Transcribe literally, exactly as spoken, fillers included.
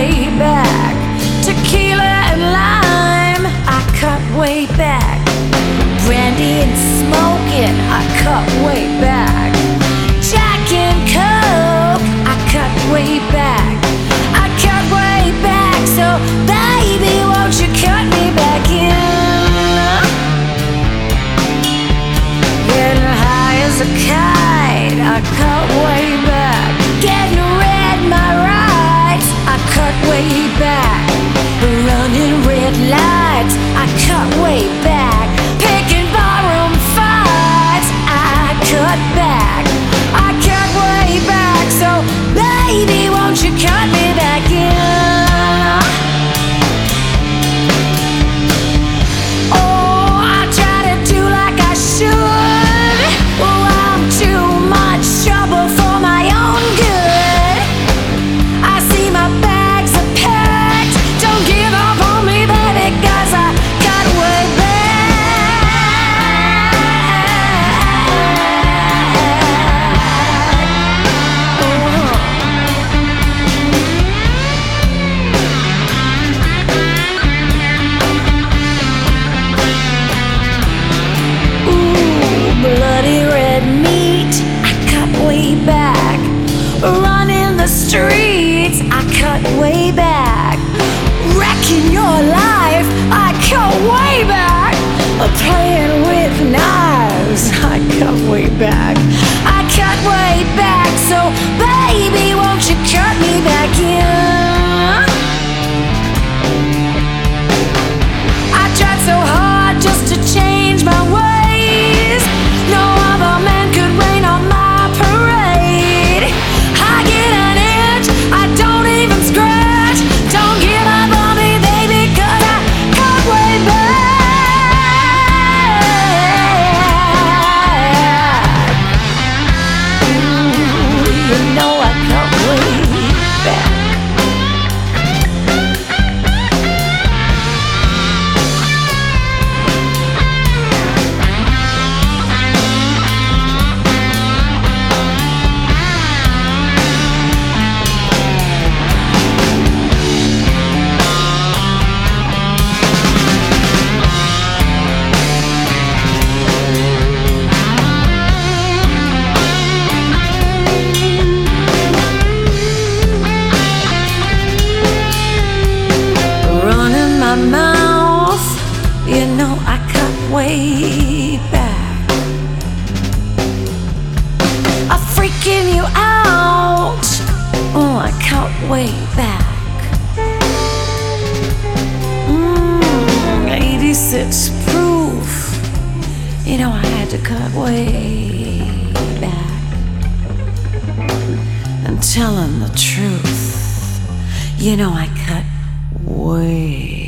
way back. Tequila and lime, I cut way back. Brandy and smoking, I cut way back. Jack and Coke, I cut way back. I cut way back, so baby, won't you cut me back in? Getting high as a kite, I cut way back. Getting red, my rights, I cut way back. Running red lights, I cut way back. Picking barroom fights, I cut back. I cut way back, so baby, won't you cut me back in? Oh, I try to do like I should. Oh, I'm too much trouble for my own good. I see my bags are packed. Don't give up on me, baby, 'cause I cut way back. Ooh, bloody red meat, I cut way back. Running the streets, I cut way back. Wrecking your life, I cut way back. Playing with knives, I cut way back. I cut way back, so baby, won't you cut me back in? I tried so hard just to change my ways. No other man could rain on my parade. I get an inch, I don't even scratch. Don't give up on me, baby, 'cause I cut way back. Ooh, you know I cut way back. Running my mouth, you know I cut way back. I'm freaking you out, oh, I cut way back. Mm, eighty-six proof, you know I had to cut way back. And telling the truth, you know I cut way